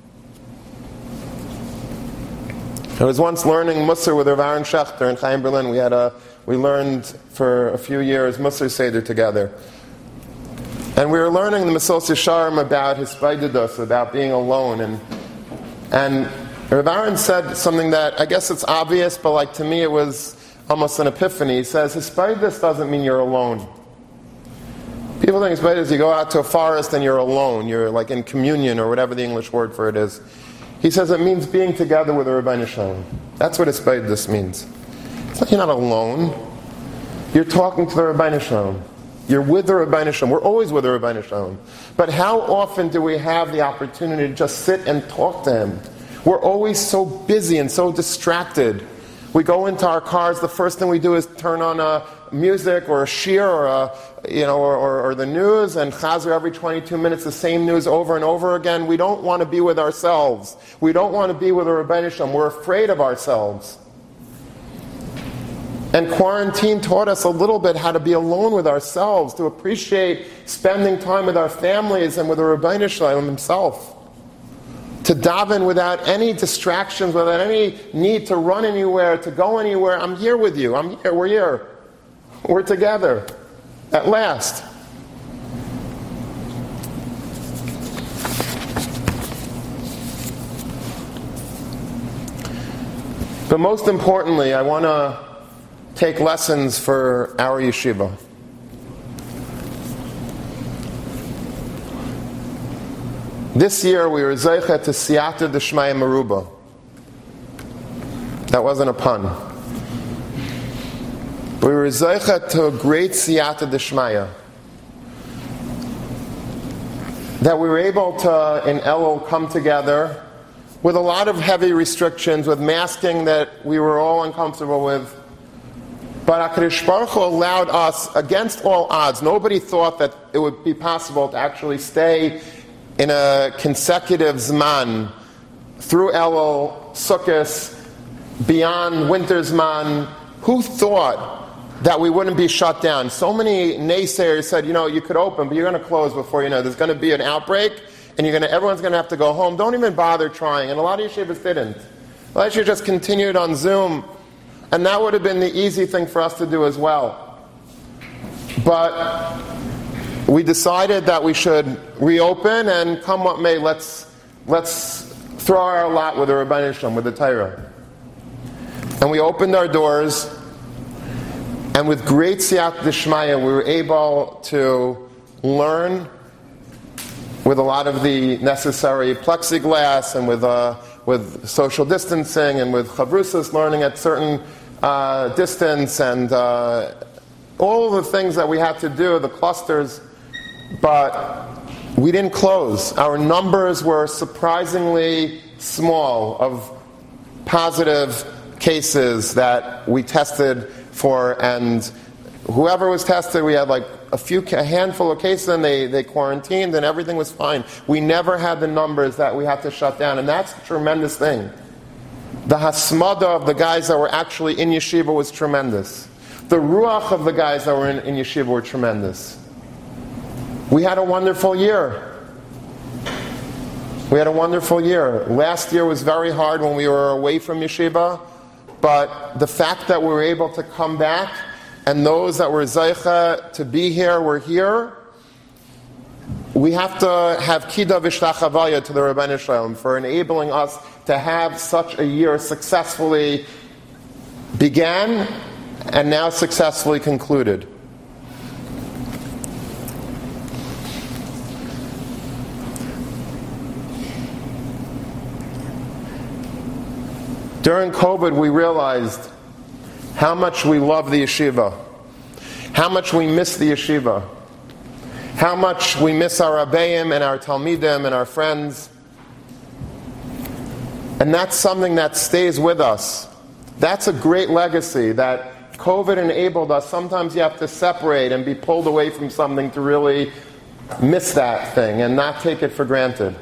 I was once learning Musar with Rav Aaron Schechter in Chaim Berlin. We had a, we learned for a few years Musar Seder together. And we were learning the Mesos Yesharim about his Hispaididus, about being alone. And, and Rav Aaron said something that, I guess it's obvious, but like to me it was almost an epiphany. He says, Hispaididus doesn't mean you're alone. People think Hispaididus, you go out to a forest and you're alone. You're like in communion or whatever the English word for it is. He says it means being together with the Rebbeinu Shalom. That's what Hispaididus means. It's not, you're not alone. You're talking to the Rebbeinu Shalom. You're with the Rebbeinu Shalom. We're always with the Rebbeinu Shalom. But how often do we have the opportunity to just sit and talk to Him? We're always so busy and so distracted. We go into our cars, the first thing we do is turn on a music or a shir or a, you know, or, or, or the news, and chazer every twenty-two minutes, the same news over and over again. We don't want to be with ourselves. We don't want to be with the Rebbeinu Shalom. We're afraid of ourselves. And quarantine taught us a little bit how to be alone with ourselves, to appreciate spending time with our families and with the Rebbeinu Shalom Himself. To daven without any distractions, without any need to run anywhere, to go anywhere. I'm here with you. I'm here. We're here. We're together. At last. But most importantly, I want to take lessons for our yeshiva. This year we were zeicha to siyata d'shmaya meruba. That wasn't a pun. We were zeicha to a great siyata d'shmaya. That we were able to, in Elul, come together with a lot of heavy restrictions, with masking that we were all uncomfortable with. But HaKadosh Baruch Hu allowed us, against all odds, nobody thought that it would be possible to actually stay in a consecutive Zman, through Elul, Sukkot, beyond winter Zman. Who thought that we wouldn't be shut down? So many naysayers said, you know, you could open, but you're going to close before you know. There's going to be an outbreak, and you're going to, everyone's going to have to go home. Don't even bother trying. And a lot of yeshivas didn't. A lot of yeshivas just continued on Zoom, and that would have been the easy thing for us to do as well. But we decided that we should reopen, and come what may, let's let's throw our lot with the Rebbeinu Shalom, with the Torah. And we opened our doors, and with great siyat d'shmaya, we were able to learn with a lot of the necessary plexiglass, and with uh, with social distancing, and with chavrusas, learning at certain uh, distance, and uh, all the things that we had to do, the clusters. But we didn't close. Our numbers were surprisingly small of positive cases that we tested for, and whoever was tested, we had like a few, a handful of cases, and they, they quarantined, and everything was fine. We never had the numbers that we had to shut down, and that's a tremendous thing. The hasmada of the guys that were actually in yeshiva was tremendous. The ruach of the guys that were in, in yeshiva were tremendous. We had a wonderful year. We had a wonderful year. Last year was very hard when we were away from yeshiva, but the fact that we were able to come back, and those that were zeicha to be here were here, we have to have kida v'shtachavaya to the Rebbeinu Shalom for enabling us to have such a year successfully began and now successfully concluded. During COVID, we realized how much we love the yeshiva, how much we miss the yeshiva, how much we miss our Rabbeim and our Talmidim and our friends. And that's something that stays with us That's a great legacy that COVID enabled us. Sometimes you have to separate and be pulled away from something to really miss that thing and not take it for granted.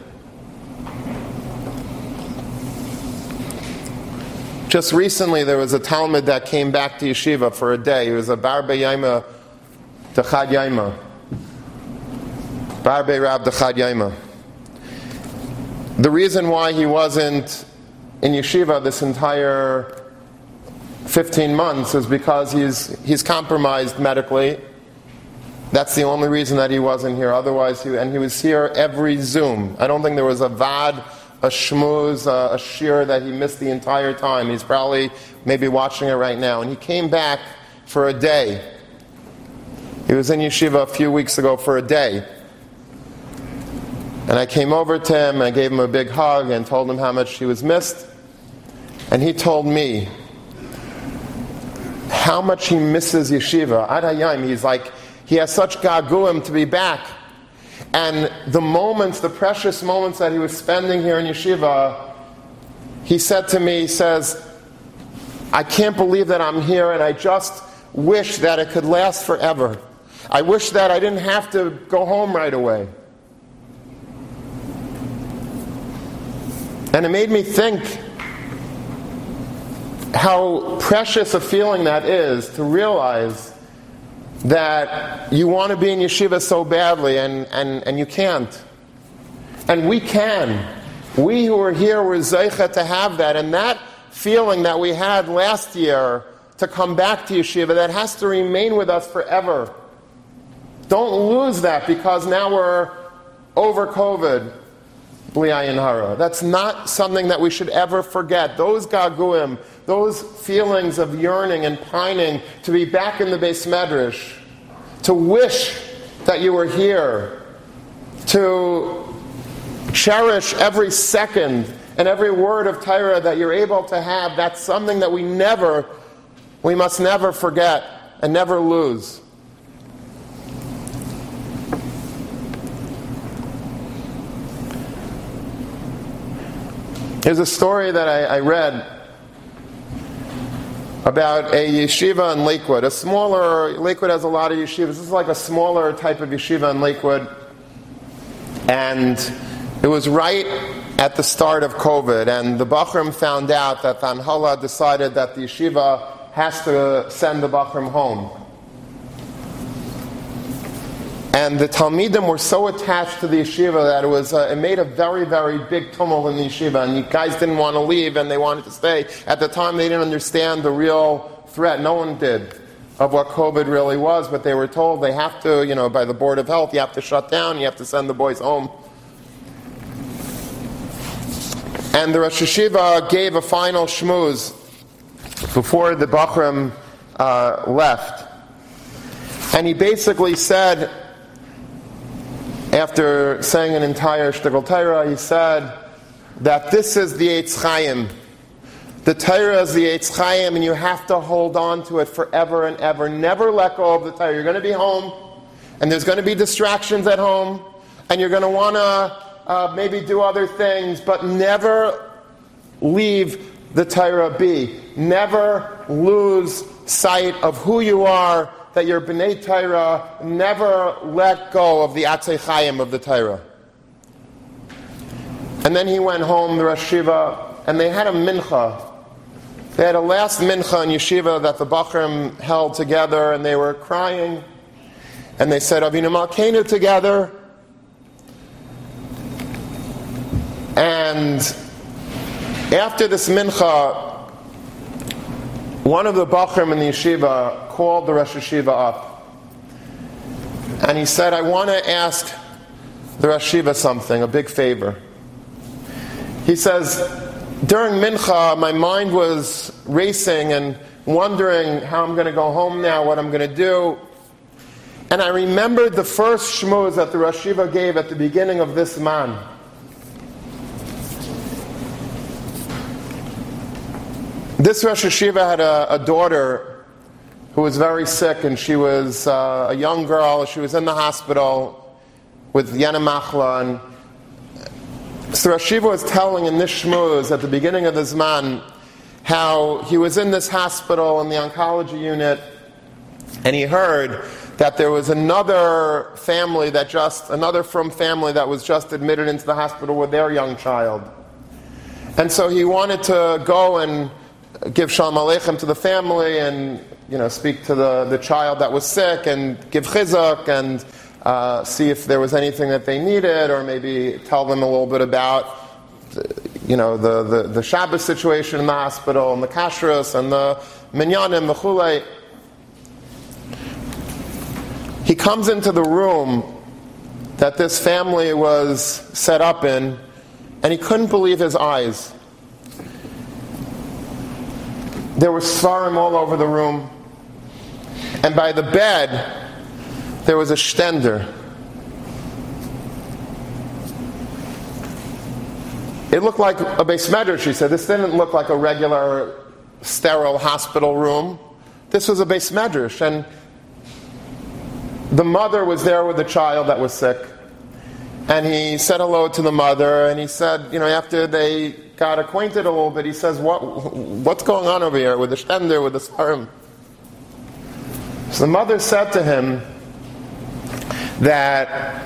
Just recently, there was a Talmud that came back to yeshiva for a day. He was a Barbe Yaima Dechad Yaima. Barbe Rab Dechad Yaima. The reason why he wasn't in yeshiva this entire fifteen months is because he's he's compromised medically. That's the only reason that he wasn't here. Otherwise, he, and he was here every Zoom. I don't think there was a vad, a shmooze, a, a shir that he missed the entire time. He's probably maybe watching it right now. And he came back for a day. He was in yeshiva a few weeks ago for a day. And I came over to him, and I gave him a big hug and told him how much he was missed. And he told me how much he misses yeshiva. Ad hayom, he's like, he has such gaguim to be back. And the moments, the precious moments that he was spending here in yeshiva, he said to me, he says, I can't believe that I'm here, and I just wish that it could last forever. I wish that I didn't have to go home right away. And it made me think how precious a feeling that is to realize that you want to be in yeshiva so badly and, and, and you can't. And we can. We who are here were zeicha to have that. And that feeling that we had last year to come back to yeshiva, that has to remain with us forever. Don't lose that because now we're over COVID. Bli ayin hara. That's not something that we should ever forget. Those gaguim, those feelings of yearning and pining to be back in the Beis Medrash, to wish that you were here, to cherish every second and every word of Torah that you're able to have, that's something that we never, we must never forget and never lose. There's a story that I, I read about a yeshiva in Lakewood. A smaller, Lakewood has a lot of yeshivas. This is like a smaller type of yeshiva in Lakewood. And it was right at the start of COVID. And the Bachram found out that the Anhala decided that the yeshiva has to send the Bachram home. And the Talmidim were so attached to the yeshiva that it was uh, it made a very, very big tumult in the yeshiva. And you guys didn't want to leave and they wanted to stay. At the time, they didn't understand the real threat. No one did of what COVID really was. But they were told they have to, you know, by the Board of Health, you have to shut down. You have to send the boys home. And the Rosh Yeshiva gave a final shmooze before the Bachram uh, left. And he basically said, after saying an entire shtickle Torah, he said that this is the Eitz Chaim. The Torah is the Eitz Chaim, and you have to hold on to it forever and ever. Never let go of the Torah. You're going to be home, and there's going to be distractions at home, and you're going to want to uh, maybe do other things, but never leave the Torah be. Never lose sight of who you are, that you're B'nai Torah. Never let go of the Atzei Chaim of the Torah. And then he went home, the Rosh Yeshiva, and they had a mincha. They had a last mincha in yeshiva that the Bachram held together, and they were crying. And they said, Avinu Malkeinu together. And after this mincha, one of the Bachram in the yeshiva called the Rosh Yeshiva up. And he said, I want to ask the Rosh Yeshiva something, a big favor. He says, during mincha, my mind was racing and wondering how I'm going to go home now, what I'm going to do. And I remembered the first shmooze that the Rosh Yeshiva gave at the beginning of this man. This Rosh Yeshiva had a, a daughter who was very sick, and she was uh, a young girl. She was in the hospital with Yana Machla. And so Rosh Yeshiva was telling in this shmooze at the beginning of the Zman how he was in this hospital in the oncology unit, and he heard that there was another family that just, another from family that was just admitted into the hospital with their young child. And so he wanted to go and give Shalom Aleichem to the family and, you know, speak to the, the child that was sick and give chizuk and uh, see if there was anything that they needed, or maybe tell them a little bit about, you know, the, the, the Shabbos situation in the hospital and the kashrus and the minyanim, the chulei. He comes into the room that this family was set up in, and he couldn't believe his eyes. There was svarim all over the room, and by the bed there was a shtender. It looked like a beis medrash, she said. This didn't look like a regular sterile hospital room. This was a beis medrash, and the mother was there with the child that was sick. And he said hello to the mother, and he said, you know, after they got acquainted a little bit, he says, what, what's going on over here with the shtender, with the svarim? So the mother said to him that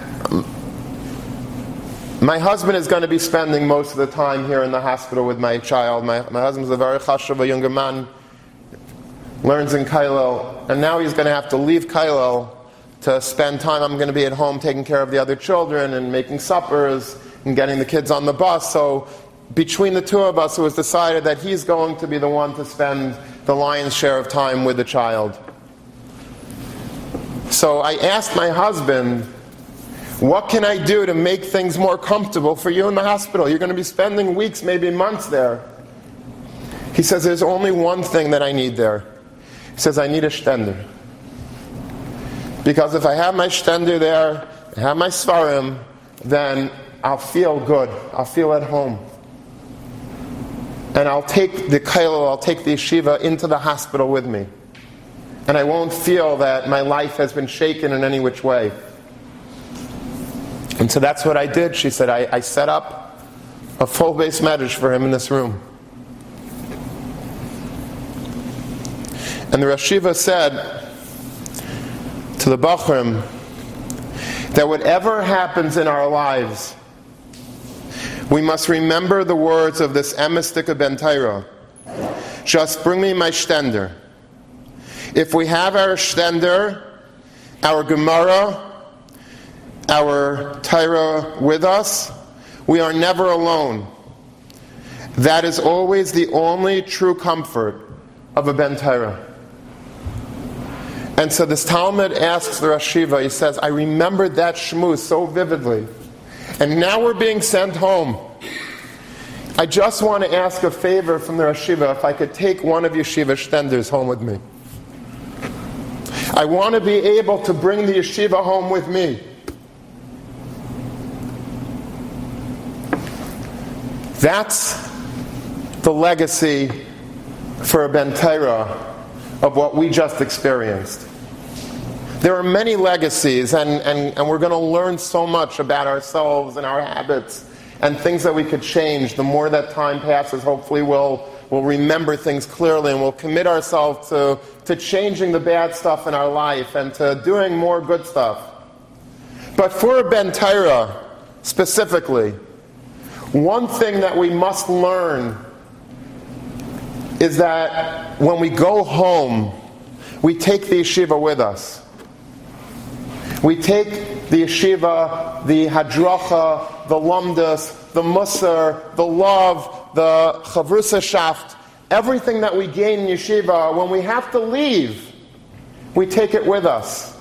my husband is going to be spending most of the time here in the hospital with my child. My, my husband's a very chashuv, a younger man, learns in Kailel, and now he's going to have to leave Kailel to spend time. I'm going to be at home taking care of the other children and making suppers and getting the kids on the bus. So between the two of us, it was decided that he's going to be the one to spend the lion's share of time with the child. So I asked my husband, what can I do to make things more comfortable for you in the hospital? You're going to be spending weeks, maybe months there. He says, there's only one thing that I need there. He says, I need a shtender. Because if I have my shtender there, I have my svarim, then I'll feel good. I'll feel at home. And I'll take the kailel, I'll take the yeshiva into the hospital with me. And I won't feel that my life has been shaken in any which way. And so that's what I did. She said, I, I set up a full beis medrash for him in this room. And the Rosh Yeshiva said to the Bachrim that whatever happens in our lives, we must remember the words of this Emes ben Torah. Just bring me my shtender. If we have our shtender, our Gemara, our Torah with us, we are never alone. That is always the only true comfort of a ben Torah. And so this Talmud asks the Rosh Yeshiva, he says, I remembered that shmuz so vividly. And now we're being sent home. I just want to ask a favor from the Rosh Yeshiva, if I could take one of yeshiva shtenders home with me. I want to be able to bring the yeshiva home with me. That's the legacy for a ben Torah of what we just experienced. There are many legacies, and, and, and we're going to learn so much about ourselves and our habits and things that we could change. The more that time passes, hopefully we'll, we'll remember things clearly, and we'll commit ourselves to, to changing the bad stuff in our life and to doing more good stuff. But for a ben Torah specifically, one thing that we must learn is that when we go home, we take the yeshiva with us. We take the yeshiva, the hadracha, the lamdas, the musar, the love, the chavrusashaft, everything that we gain in yeshiva, when we have to leave, we take it with us.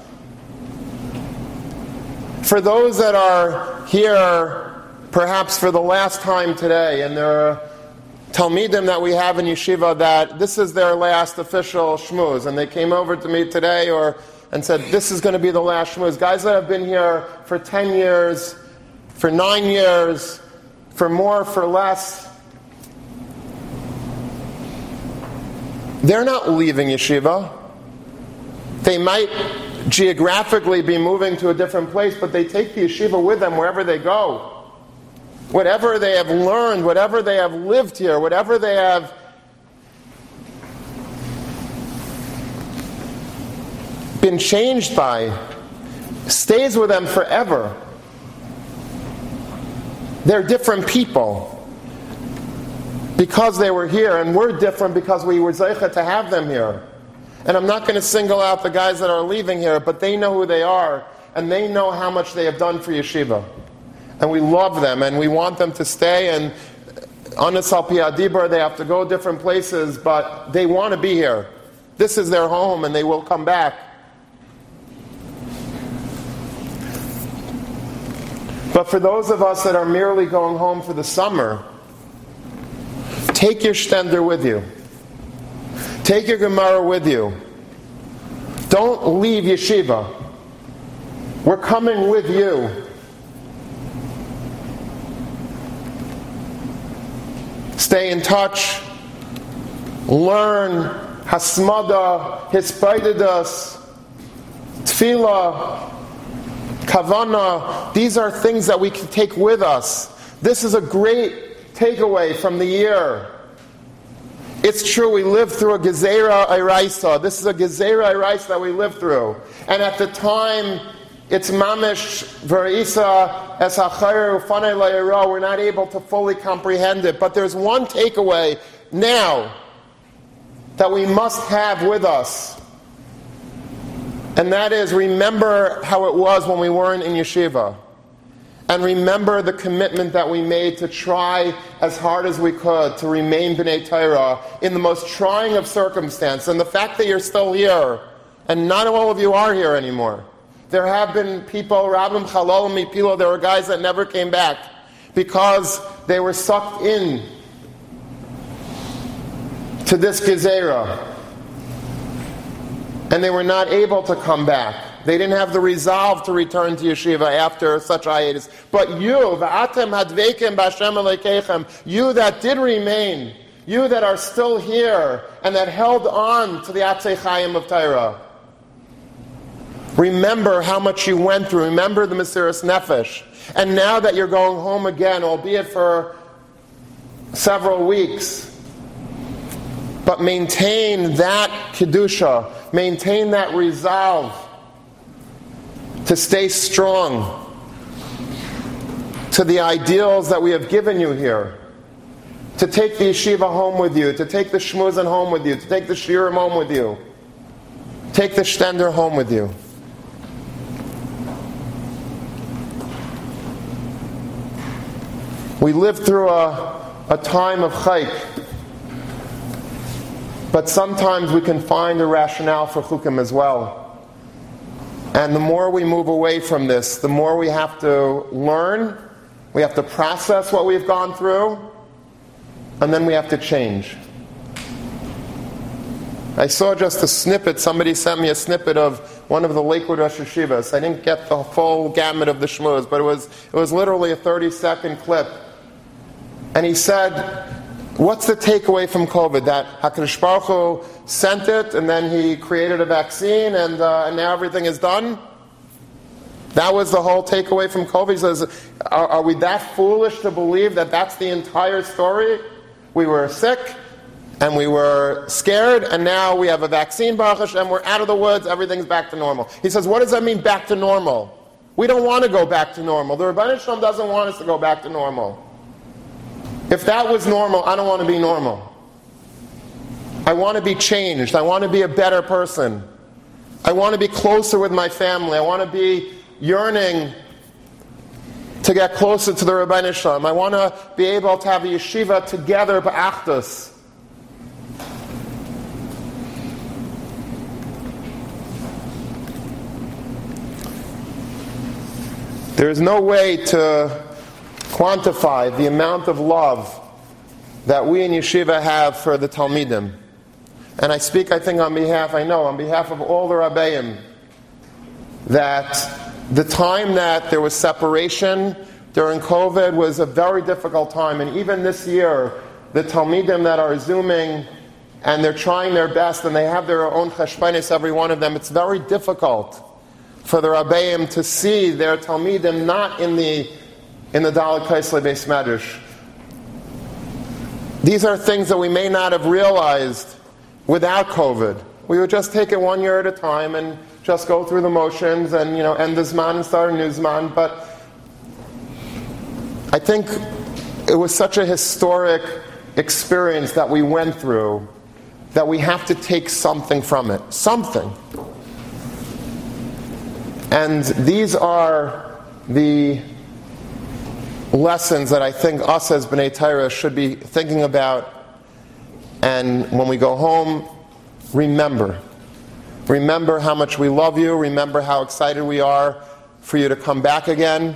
For those that are here, perhaps for the last time today, and there are Talmidim that we have in yeshiva that this is their last official shmuz, and they came over to me today or and said, this is going to be the last shmuz. Guys that have been here for ten years, for nine years, for more, for less, they're not leaving yeshiva. They might geographically be moving to a different place, but they take the yeshiva with them wherever they go. Whatever they have learned, whatever they have lived here, whatever they have been changed by stays with them forever. They're different people because they were here, and we're different because we were zeicha to have them here. And I'm not going to single out the guys that are leaving here, but they know who they are, and they know how much they have done for yeshiva. And we love them, and we want them to stay, and Anas al Pi Adibur, they have to go different places, but they want to be here. This is their home, and they will come back. But for those of us that are merely going home for the summer, take your shtender with you. Take your Gemara with you. Don't leave yeshiva. We're coming with you. Stay in touch. Learn hasmada, hispaididus, tefillah, kavana. These are things that we can take with us. This is a great takeaway from the year. It's true, we lived through a Gezerah Iraisa. This is a Gezerah Iraisa that we lived through. And at the time, it's mamish v'reisa es ha'chayr ufanei la'ira. We're not able to fully comprehend it. But there's one takeaway now that we must have with us. And that is, remember how it was when we weren't in yeshiva. And remember the commitment that we made to try as hard as we could to remain B'nai Torah in the most trying of circumstances. And the fact that you're still here, and not all of you are here anymore. There have been people, Rabbim Chalol Mipilo, there were guys that never came back because they were sucked in to this Gezerah. And they were not able to come back. They didn't have the resolve to return to yeshiva after such hiatus. But you, v'atem hadveikim b'Hashem Elokeichem, you that did remain, you that are still here, and that held on to the Atzei Chaim of Torah, remember how much you went through. Remember the Mesiras Nefesh. And now that you're going home again, albeit for several weeks, but maintain that Kedusha, maintain that resolve to stay strong to the ideals that we have given you here. To take the yeshiva home with you, to take the shmuzan home with you, to take the shiurim home with you. Take the shtender home with you. We lived through a, a time of chayk, but sometimes we can find a rationale for chukim as well. And the more we move away from this, the more we have to learn, we have to process what we've gone through, and then we have to change. I saw just a snippet, somebody sent me a snippet of one of the Lakewood Rosh Hashivas. I didn't get the full gamut of the shmuz, but it was, it was literally a thirty second clip. And he said, what's the takeaway from COVID? That HaKadosh Baruch Hu sent it, and then he created a vaccine, and, uh, and now everything is done? That was the whole takeaway from COVID? He says, are, are we that foolish to believe that that's the entire story? We were sick, and we were scared, and now we have a vaccine, Baruch Hashem, we're out of the woods, everything's back to normal. He says, what does that mean, back to normal? We don't want to go back to normal. The Rebbeinu Shalom doesn't want us to go back to normal. If that was normal, I don't want to be normal. I want to be changed. I want to be a better person. I want to be closer with my family. I want to be yearning to get closer to the Rebbeinu Shalom. I want to be able to have a yeshiva together, ba'achdus. There is no way to quantify the amount of love that we in yeshiva have for the Talmidim. And I speak, I think, on behalf, I know, on behalf of all the Rabbeim, that the time that there was separation during COVID was a very difficult time. And even this year, the Talmidim that are Zooming, and they're trying their best, and they have their own cheshbonos, every one of them, it's very difficult for the Rabbeim to see their Talmidim not in the in the Dalet Kaisle Beis Medrash. These are things that we may not have realized without COVID. We would just take it one year at a time, and just go through the motions and, you know, end the Zman and start a new Zman. But I think it was such a historic experience that we went through that we have to take something from it. Something. And these are the lessons that I think us as B'nai Torah should be thinking about. And when we go home, remember. Remember how much we love you. Remember how excited we are for you to come back again.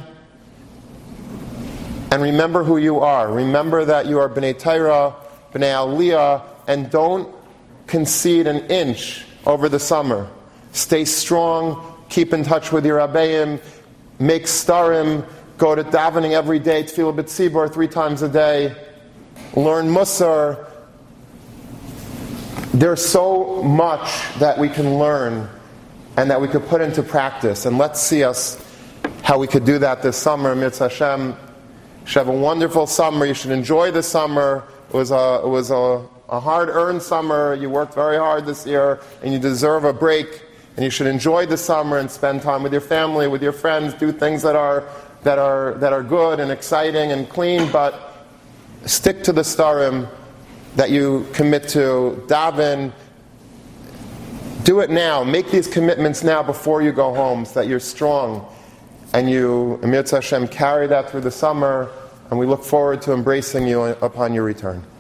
And remember who you are. Remember that you are B'nai Torah, B'nai Aliyah, and don't concede an inch over the summer. Stay strong. Keep in touch with your Rabbeim. Make starim. Go to davening every day. Tefillah b'tzibur three times a day. Learn Musar. There's so much that we can learn and that we could put into practice. And let's see us how we could do that this summer. Mitzvah Hashem. You should have a wonderful summer. You should enjoy the summer. It was a, it was a, a hard-earned summer. You worked very hard this year, and you deserve a break. And you should enjoy the summer and spend time with your family, with your friends, do things that are that are that are good and exciting and clean, but stick to the starim that you commit to. Daven. Do it now. Make these commitments now before you go home so that you're strong. And you, Mitzvah Hashem, carry that through the summer, and we look forward to embracing you upon your return.